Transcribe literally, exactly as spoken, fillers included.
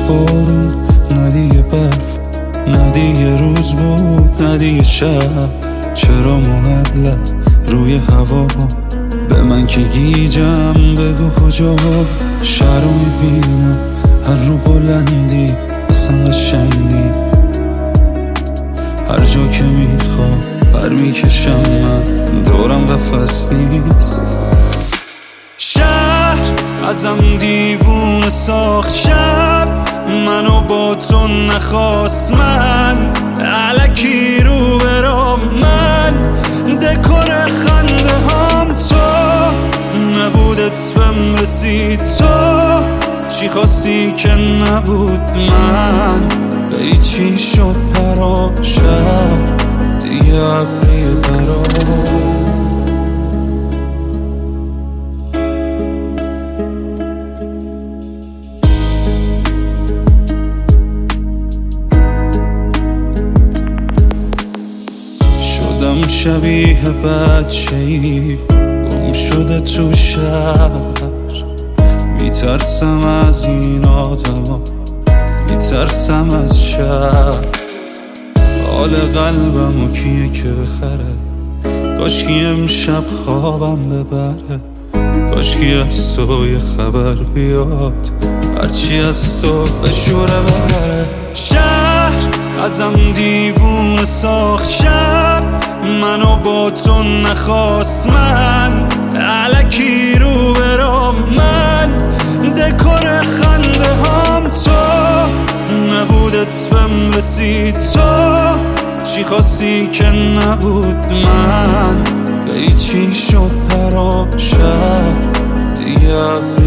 بارون، نه دیگه برف، نه دیگه روز بود، نه دیگه شب. چرا معلق روی هوا به من که گیجم؟ بگو کجا شهر رو میبینم هر رو بلندی، اصلا قشنگی. هر جا که میخوام بر میکشم من، دورم قفس نیست. شهر ازم دیوونه ساخت، شب منو با تو نخواست. من الکی رو برام، من دکور خنده هم تو نبودت بهم رسید. تو چی خواستی که نبود؟ من به چی شد پراشم دیگه ابری برام. شدم شبیه بچه‌ای گم شده تو شهر، میترسم از این آدما، میترسم از شهر. حال قلبمو کیه که بخره؟ کاشکی امشب خوابم ببره، کاشکی از تو یه خبر بیاد، هرچی از تو بشوره بره. شهر ازم دیوونه ساخت، شب منو با تو نخواست. من الکی رو برام، من دکور خنده هم تو نبودت بهم رسید. تو چی خواستی که نبود؟ من به چی شد پراشم دیگه